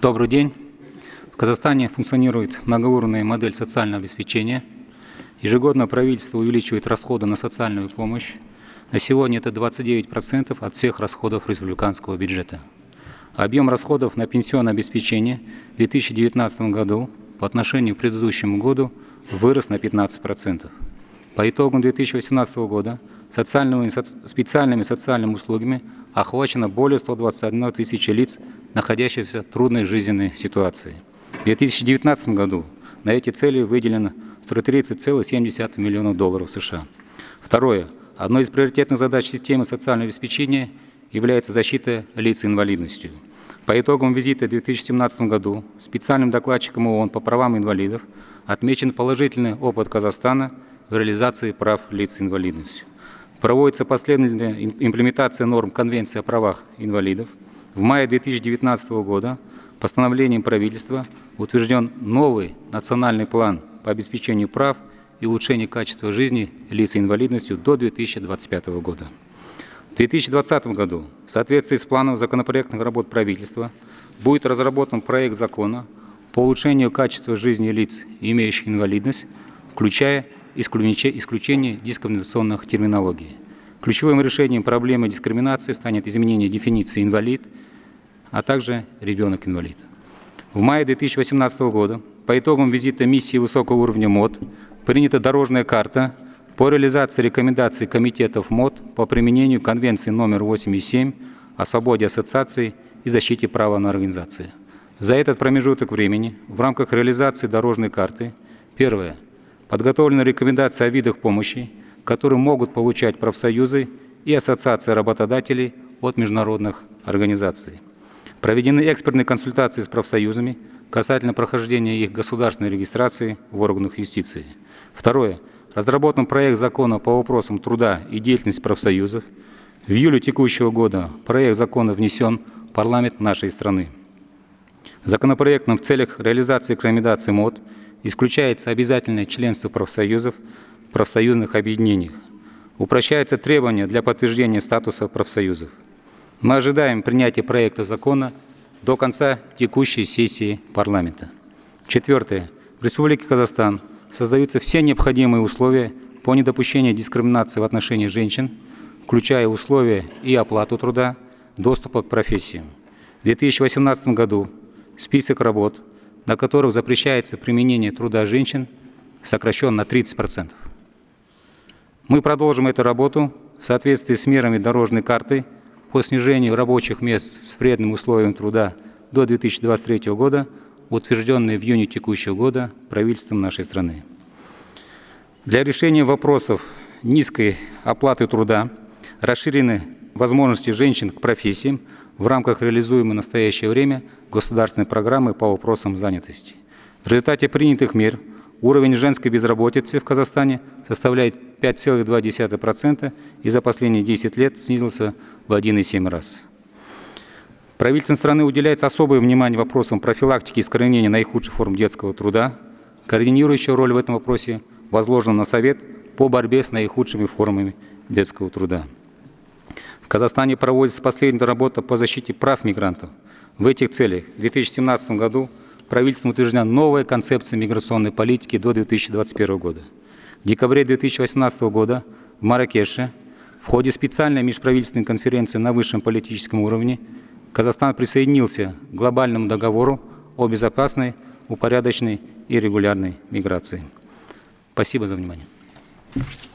Добрый день. В Казахстане функционирует многоуровневая модель социального обеспечения. Ежегодно правительство увеличивает расходы на социальную помощь. На сегодня это 29% от всех расходов республиканского бюджета. Объем расходов на пенсионное обеспечение в 2019 году по отношению к предыдущему году вырос на 15%. По итогам 2018 года специальными социальными услугами охвачено более 121 тысячи лиц, находящихся в трудной жизненной ситуации. В 2019 году на эти цели выделено 130,7 миллиона долларов США. Второе. Одной из приоритетных задач системы социального обеспечения является защита лиц с инвалидностью. По итогам визита в 2017 году специальным докладчиком ООН по правам инвалидов отмечен положительный опыт Казахстана в реализации прав лиц с инвалидностью. Проводится последовательная имплементация норм Конвенции о правах инвалидов. В мае 2019 года постановлением правительства утвержден новый национальный план по обеспечению прав и улучшению качества жизни лиц с инвалидностью до 2025 года. В 2020 году в соответствии с планом законопроектных работ правительства будет разработан проект закона по улучшению качества жизни лиц, имеющих инвалидность, включая исключение дискриминационных терминологий. Ключевым решением проблемы дискриминации станет изменение дефиниции «инвалид», а также «ребенок-инвалид». В мае 2018 года по итогам визита миссии высокого уровня МОД принята дорожная карта по реализации рекомендаций комитетов МОД по применению Конвенции номер 87 о свободе ассоциации и защите права на организации. За этот промежуток времени в рамках реализации дорожной карты первое. Подготовлена рекомендация о видах помощи, которые могут получать профсоюзы и ассоциации работодателей от международных организаций. Проведены экспертные консультации с профсоюзами касательно прохождения их государственной регистрации в органах юстиции. Второе. Разработан проект закона по вопросам труда и деятельности профсоюзов. В июле текущего года проект закона внесен в парламент нашей страны. Законопроектом в целях реализации рекомендаций МОД исключается обязательное членство профсоюзов в профсоюзных объединениях. Упрощаются требования для подтверждения статуса профсоюзов. Мы ожидаем принятия проекта закона до конца текущей сессии парламента. Четвертое. В Республике Казахстан создаются все необходимые условия по недопущению дискриминации в отношении женщин, включая условия и оплату труда, доступа к профессиям. В 2018 году список работ, на которых запрещается применение труда женщин, сокращен на 30%. Мы продолжим эту работу в соответствии с мерами дорожной карты по снижению рабочих мест с вредным условием труда до 2023 года, утвержденной в июне текущего года правительством нашей страны. Для решения вопросов низкой оплаты труда расширены возможности женщин к профессиям в рамках реализуемой в настоящее время государственной программы по вопросам занятости. В результате принятых мер уровень женской безработицы в Казахстане составляет 5,2% и за последние 10 лет снизился в 1,7 раз. Правительством страны уделяется особое внимание вопросам профилактики и искоренения наихудших форм детского труда. Координирующая роль в этом вопросе возложена на Совет по борьбе с наихудшими формами детского труда. В Казахстане проводится последняя работа по защите прав мигрантов. В этих целях в 2017 году правительством утверждена новая концепция миграционной политики до 2021 года. В декабре 2018 года в Марракеше в ходе специальной межправительственной конференции на высшем политическом уровне Казахстан присоединился к глобальному договору о безопасной, упорядоченной и регулярной миграции. Спасибо за внимание.